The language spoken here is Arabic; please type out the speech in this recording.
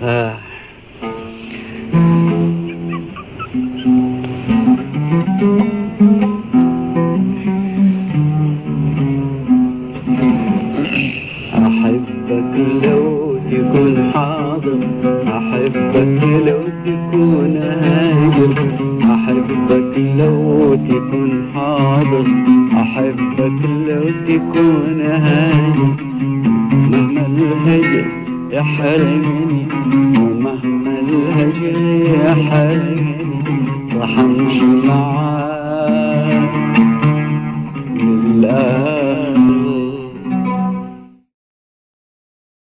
آه. أحبك لو تكون حاضر، أحبك لو تكون هاجر، أحبك لو تكون حاضر، أحبك لو تكون هاجر. مهما الهجر يحرمني، ومهما الهجر يحرمني، راح أمشي معاك لله.